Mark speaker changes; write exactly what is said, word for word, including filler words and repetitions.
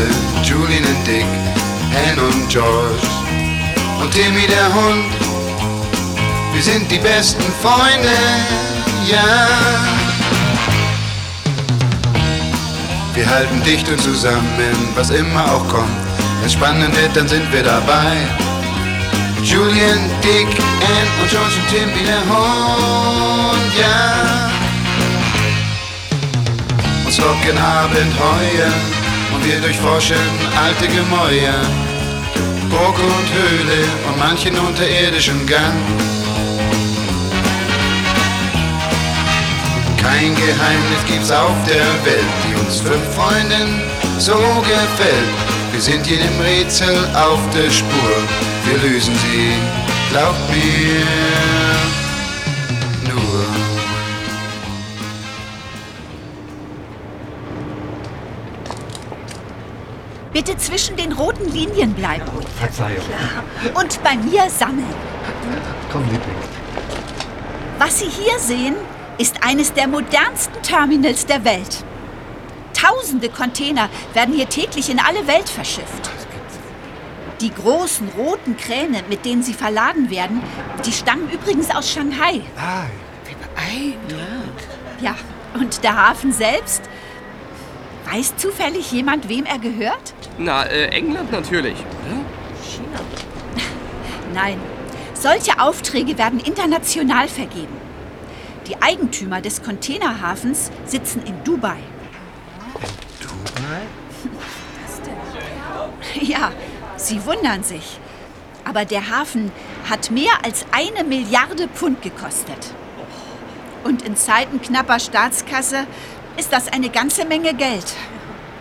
Speaker 1: Freunde, Julian und Dick, Ann und George und Timmy der Hund. Wir sind die besten Freunde, ja. Wir halten dicht und zusammen, was immer auch kommt. Wenn's spannend wird, dann sind wir dabei. Julian, Dick, Ann und George und Timmy der Hund, ja. Uns locken Abenteuer und wir durchforschen alte Gemäuer, Burg und Höhle und manchen unterirdischen Gang. Kein Geheimnis gibt's auf der Welt, die uns fünf Freunden so gefällt. Wir sind jedem Rätsel auf der Spur, wir lösen sie, glaubt mir, nur.
Speaker 2: Bitte zwischen den roten Linien bleiben.
Speaker 3: Verzeihung.
Speaker 2: Und bei mir sammeln.
Speaker 3: Komm, Liebling.
Speaker 2: Was Sie hier sehen, ist eines der modernsten Terminals der Welt. Tausende Container werden hier täglich in alle Welt verschifft. Die großen roten Kräne, mit denen sie verladen werden, die stammen übrigens aus Shanghai.
Speaker 3: Ah,
Speaker 2: Ja, und der Hafen selbst? Weiß zufällig jemand, wem er gehört?
Speaker 4: Na, äh, England natürlich, oder?
Speaker 2: Nein, solche Aufträge werden international vergeben. Die Eigentümer des Containerhafens sitzen in Dubai.
Speaker 3: Dubai?
Speaker 2: Ja, Sie wundern sich. Aber der Hafen hat mehr als eine Milliarde Pfund gekostet. Und in Zeiten knapper Staatskasse ist das eine ganze Menge Geld.